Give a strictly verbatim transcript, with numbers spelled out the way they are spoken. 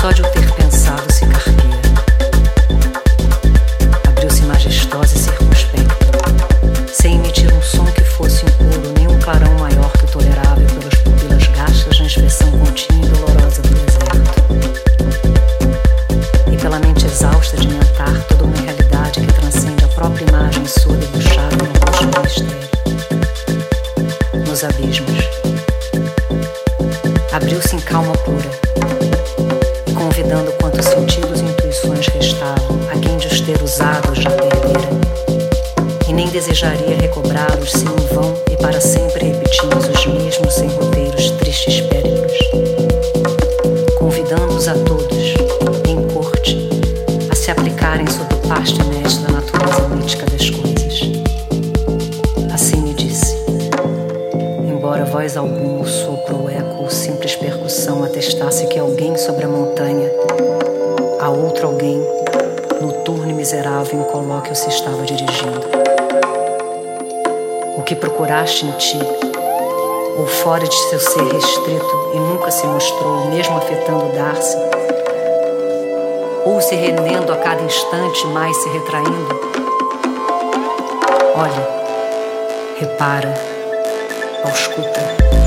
Só de eu ter pensado se carpia. Abriu-se majestosa e circunspecta, sem emitir um som que fosse impuro, nem um clarão maior que o tolerável pelas pupilas gastas na inspeção contínua e dolorosa do deserto. E pela mente exausta de mentar toda uma realidade que transcende a própria imagem sua debochada no rosto do mistério. Nos abismos. Abriu-se em calma pura, convidando quantos sentidos e intuições restavam, a quem de os ter usados já perdera, e nem desejaria recobrá-los se em vão e para sempre repetimos os mesmos sem roteiros tristes périplos, convidando-os a todos, em corte, a se aplicarem sob o pasto inerte da natureza mítica das coisas. Assim me disse, embora voz alguma, o sopro, o eco ou simples percussão atestasse que alguém sobre a montanha, a outro alguém, noturno e miserável, em colóquio se estava dirigindo. O que procuraste em ti, ou fora de seu ser restrito e nunca se mostrou, mesmo afetando dar-se, ou se rendendo a cada instante, mais se retraindo, olha, repara, ausculta.